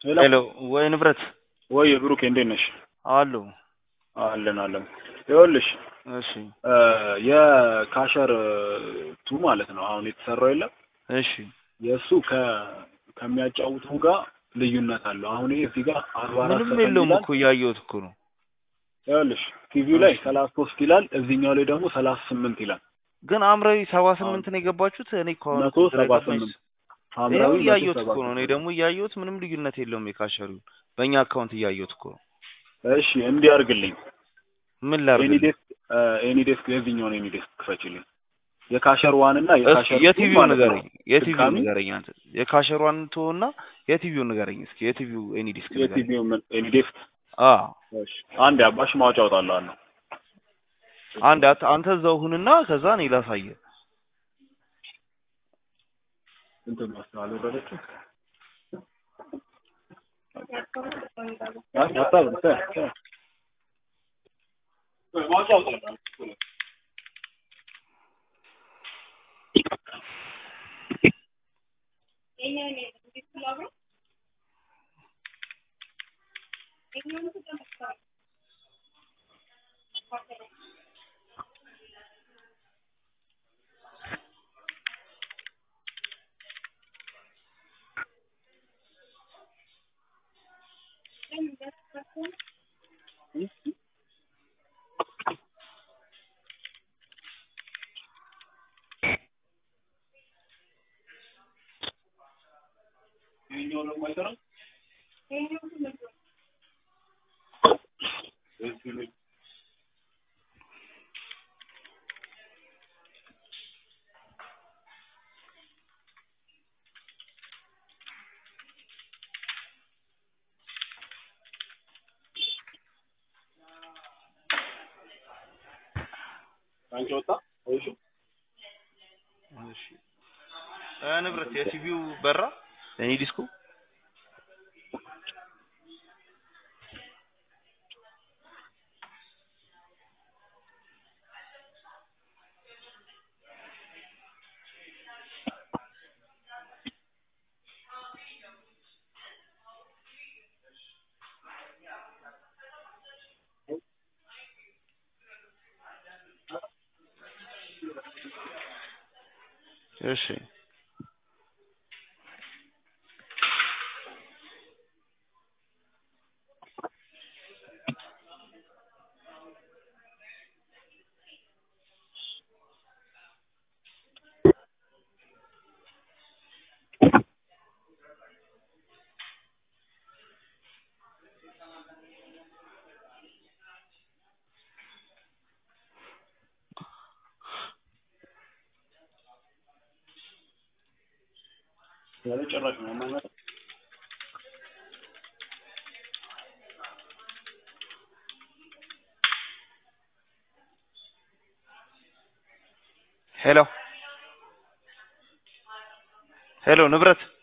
ሄሎ ወይ ንብረት ወይ ብሩክ እንዴት ነሽ? አሉ አለን ይኸውልሽ እሺ የካሸር ቱ ማለት ነው አሁን የተሰራው የለም እሺ የሱ ከሚያጫውቱ ጋር ልዩነት አለው። አሁን ይሄ እዚህ ጋር 44 ምንም ሰከንድ የለውም ይላል። እኮ ያየሁት እኮ ነው። ይኸውልሽ ቲቪው ላይ 33 ይላል፣ እዚህኛው ላይ ደግሞ 38 ይላል። ግን አምራዊ 78 ነው የገባችሁት። እኔ እኮ አሁን 178 ሐምራዊ እያየሁት እኮ ነው። እኔ 178። ደግሞ እያየሁት ምንም ልዩነት የለውም። የካሸሩ በእኛ አካውንት እያየሁት እኮ ነው። እሺ እንዲህ አድርግልኝ። ምን ላድርግልህ? ኤኒዴስክ የዚህኛውን ኤኒዴስክ ክፈችልኝ። የካሸር ዋን እና የካሸር የቲቪው ንገረኝ። የቲቪው ንገረኝ አንተ። የካሸር ዋን ተውና የቲቪው ንገረኝ እስኪ። የቲቪው ኤኒዲስክ ንገረኝ። የቲቪው ኤኒዴስክ እሺ አንዴ አባሽ ማውጫ አውጣለሁ። አንድ አንተ እዛው ሁንና ከዛ እኔ ላሳየህ። እንትን ማስተዋል ወረደች አንቺ ወጣ እሺ ንብረት የቲቪው በራ እኔ ዲስኩ እሺ ያለ ጭራሽ ነው ማለት ሄሎ ንብረት